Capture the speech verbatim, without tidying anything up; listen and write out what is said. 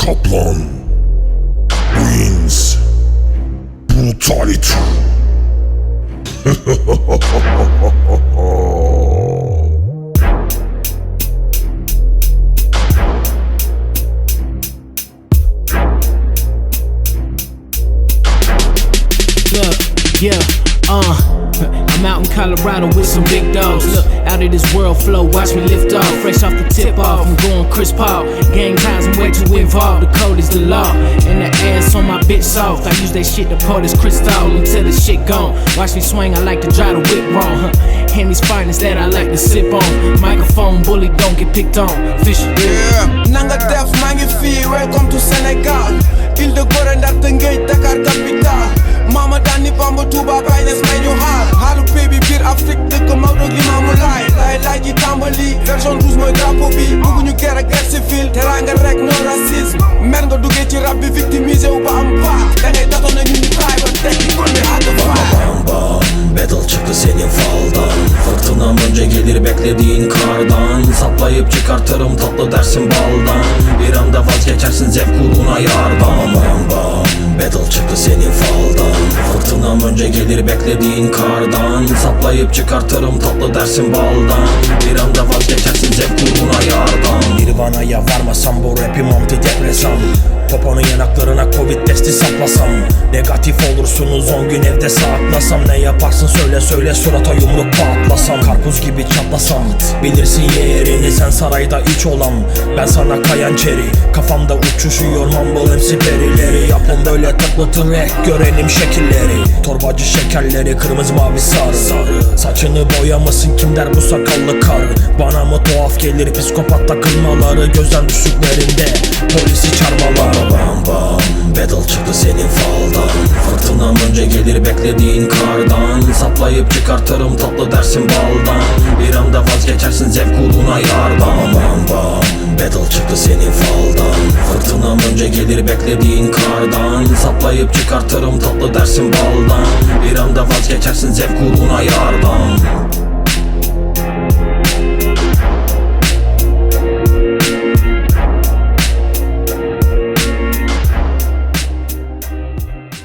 Kaplan Wins Brutality. Look, yeah, uh I'm out in Colorado with some big dogs. Look, out of this world flow, watch me lift off. Fresh off the tip off, I'm going Chris Paul. Gang ties, I'm way too involved, the code is the law. And the ass on my bitch soft, I use that shit to pour this crystal until the shit gone. Watch me swing, I like to drive the whip wrong, huh? Henny's finest that I like to sip on. Microphone bully, don't get picked on. Fisher, yeah. Nanga def, mangi fi, welcome to Senegal. Île de Gorée, Ndar, Tëngéej, Dakar capital. Mama Dani Bamba Touba Baye Niass may ñu xaar xaalu pay bi biir Afrique dëkk Maodo Limaamu Laay laay laay ji tàmbali version douze mooy drapeau bi bëgguñu guerre ak guerre civile teranga rek no racisme mer nga duggee ci rap bi victimisé wu ba am baax da ngay datoon na ñu ni taay ba tekki kon ne àgg fa bam bam battle çıktı senin faldan. Fırtınam önce gelir beklediğin kardan. Saplayıp çıkartırım tatlı dersin baldan. Bir anda vazgeçersin zevk uğruna yardan. Bam bam battle çıktı senin faldan. Fırtınam önce gelir beklediğin kardan. Saplayıp çıkartırım tatlı dersin baldan. Bir anda vazgeçersin zevk uğruna yardan. Nirvana'ya varmasam bu rapim antidepresan. Poponun yanaklarına covid testi saplasam. Negatif olursunuz on gün evde saklasam. Ne yaparsın söyle söyle surata yumruk patlasam. Karpuz gibi çatlasam. Bilirsin yerini sen sarayda iç olan. Ben sana kayan çeri. Kafamda uçuşuyor mumble M C perileri. Yapın böyle tıklı track görelim şekilleri. Torbacı şekerleri kırmızı mavi sarı, sarı. Saçını boyamasın kim der bu sakallı karı. Bana mı tuhaf gelir psikopat takılmaları. Gözden düştüklerinde polisi çarmalar. Bam bam battle çıktı senin faldan. Fırtınam önce gelir beklediğin kardan. Saplayıp çıkartırım tatlı dersin baldan. Bir anda vazgeçersin zevk uğruna yardan. Bam bam battle çıktı senin faldan. Fırtınam önce gelir beklediğin kardan. Saplayıp çıkartırım tatlı dersin baldan. Bir anda vazgeçersin zevk uğruna yardan.